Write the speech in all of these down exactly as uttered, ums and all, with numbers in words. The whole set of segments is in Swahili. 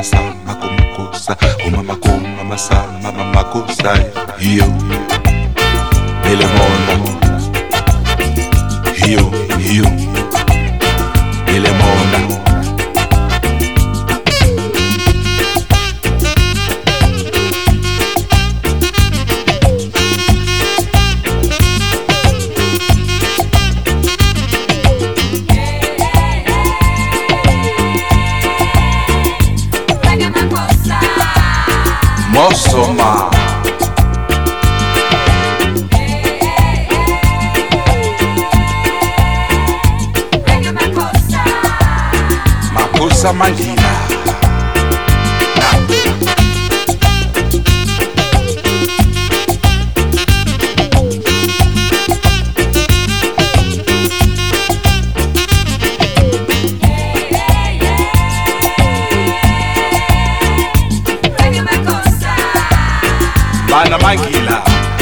mama sa makosa, oh mama ko mama sa mama makosa, yo ele mona, yo yo ele mona. Mosoma Makosa Mangina Bana Mangila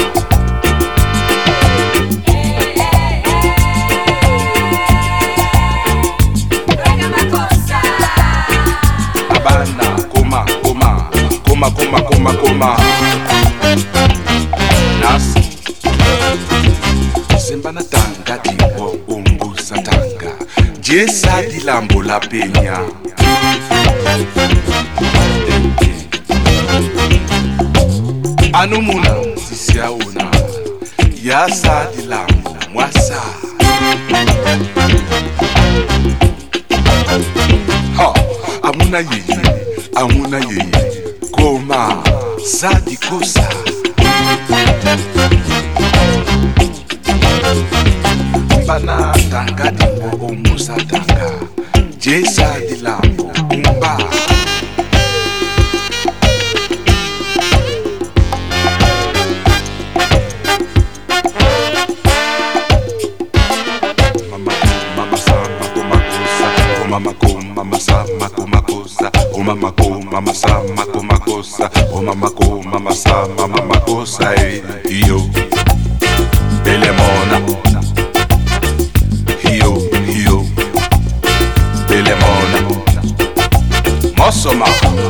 Abana Kuma Kuma Kuma Kuma Kuma Kuma Nasi Sembana tanga tipo umbu satanga Jesa di lambo la peña Anumuna sisiauna Yasa di lambo mwasa Ha Amuna yeye Amuna yeye Koma Sadi kosa Mbana tanga dipo umusa tanga Jesa di lambo umba Mama ko mama sa mako makosa, oh mama ko mama sa mako makosa, oh mama ko mama sa mama makosa, yo belemona, yo yo belemona, mosoma.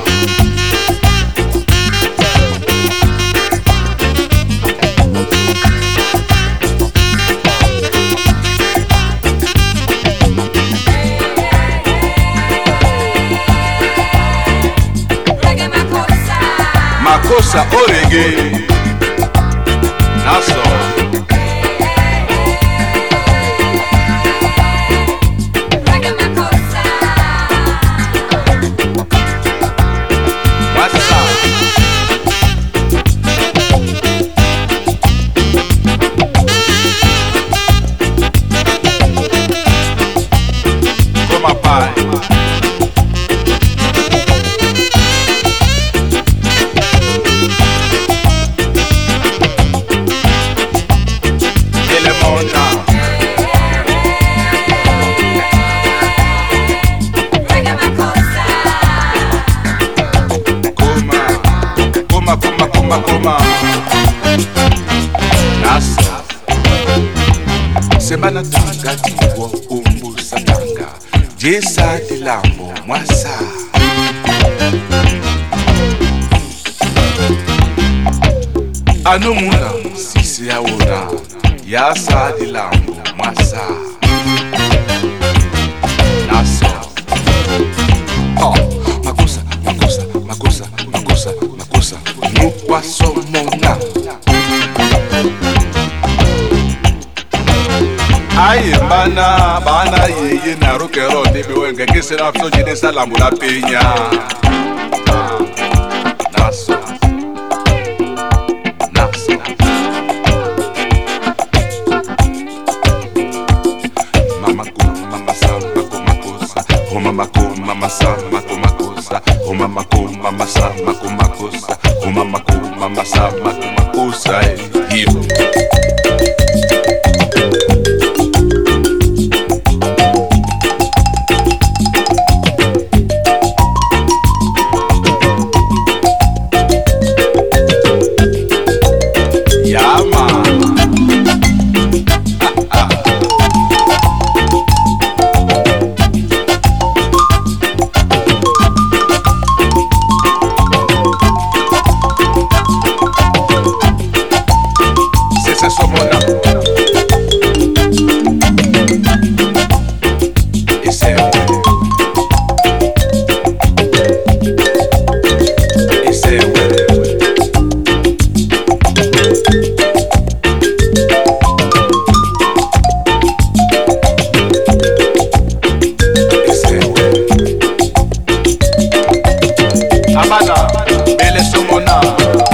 Makosa orege Naso What's up? Come up by Koma Nasa Semana tanga tiwo umbu satanga Jesa di lambo mwasa Anumuna sisi ya una Yasa di lambo mwasa Nasa Oh Makosa Makosa Makosa Makosa Makosa Nukwa somona Aye bana bana yeye na rokero ndebe wenge kisera afso jide salamu la penya Naso Naso Mama ko mama sa mako makosa Oh mama ko mama sa mako makosa Oh mama ko mama sa mako makosa Oh mama ko mama sa mako makosa Hiyo Ona